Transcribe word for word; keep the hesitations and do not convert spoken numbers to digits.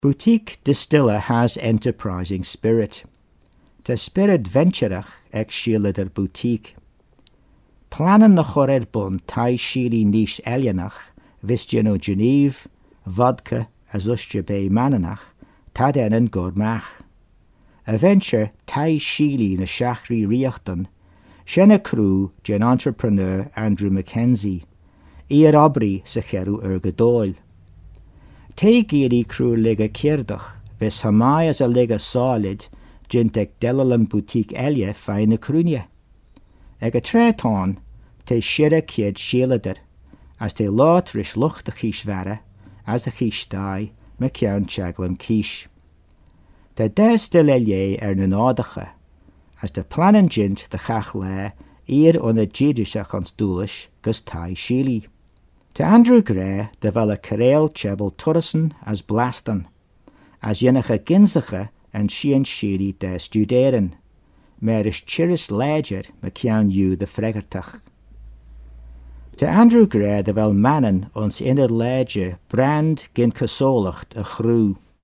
Boutique distiller has enterprising spirit. Tá spirit ventureach ag síle der boutique. Planan na chored bun tai síli níos elianach, vistion o Geneve, vodka as usje bei mananach, tad enan gormach. A venture tai síli na shachri riachtan, Shenna crew gen entrepreneur Andrew Mackenzie, i'r obri sa cheru ergadoil. Te giri crew lega kirdach, vis hamai as a lega solid, gintec delalan boutique elia feine crunia. Eg a treton, te shira kied shielader, as te lot rish lucht de chish vara, as de chish dai, me kian chaglam kish. De des de lelie er nanadige, as de plannen jint de chach le, eer on a jidishach ons doelish, gus tai shili. Te Andrew Gray de vel a kareel chebel Turrison as blastan, as jenige ginzige en shien shiri de studeren, mer is chiris ledger me kian u de fregertach. Te Andrew Gray de vel mannen ons inner ledger brand gin kasolacht a chru.